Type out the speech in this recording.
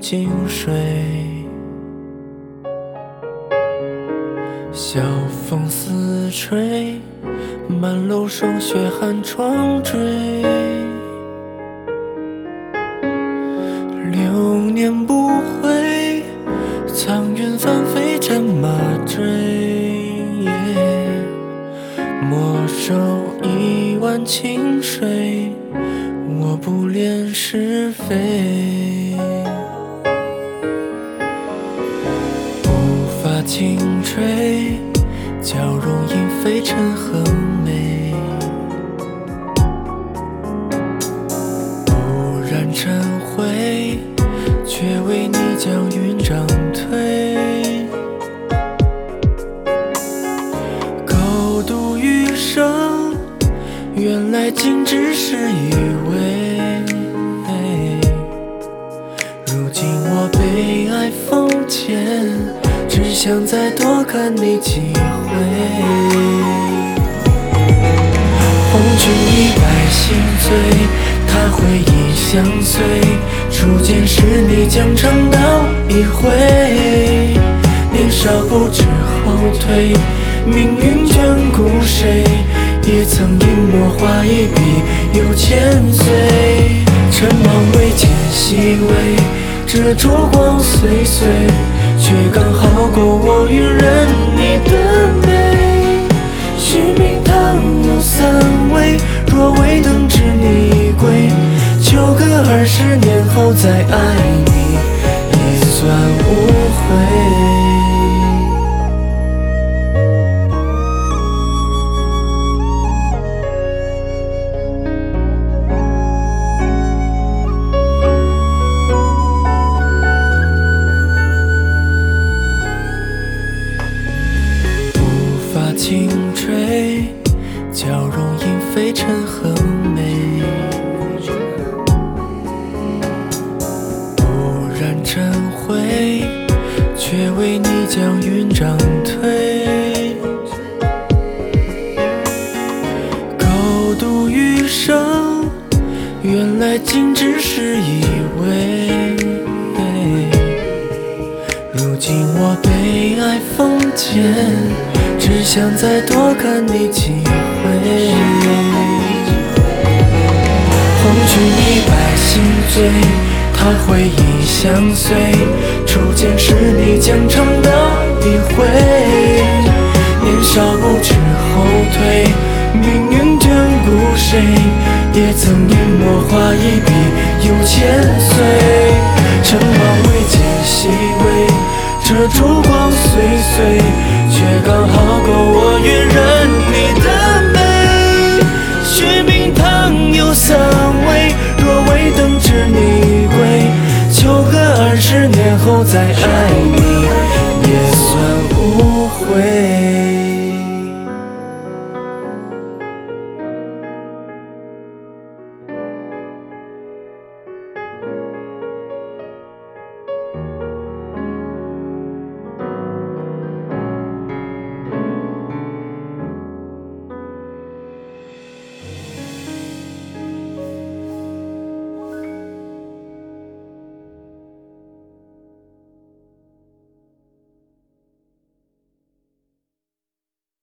尽水。晓风似吹，满楼霜雪寒窗坠。流年不回，苍云翻飞战马追。莫守一碗清水，我不恋是非。无法轻吹，娇容因飞尘横眉。不染尘灰，却为你将云掌推。狗渡余生，原来竟只是以为。如今我被爱封缄，只想再多看你几回。红军一败心醉，他回忆相随。初见时你将长刀一挥，年少不知后退，命运眷顾谁？也曾隐墨画一笔又千岁。尘网未见细微，这烛光岁岁，却刚好够我晕染你的美。续命堂有三味，若未能知你归，就隔20年后再爱你，也算无悔。轻吹，娇容因飞尘横眉。不染尘灰，却为你将云掌推。狗渡余生，原来竟只是以为。如今我被爱封缄，只想再多看你几回。红军一败心醉，他回忆相随。初见时你将长刀一挥，年少不知后退，命运眷顾谁？也曾隐墨画一笔又千岁。尘网未见细微，这烛光岁岁，却刚好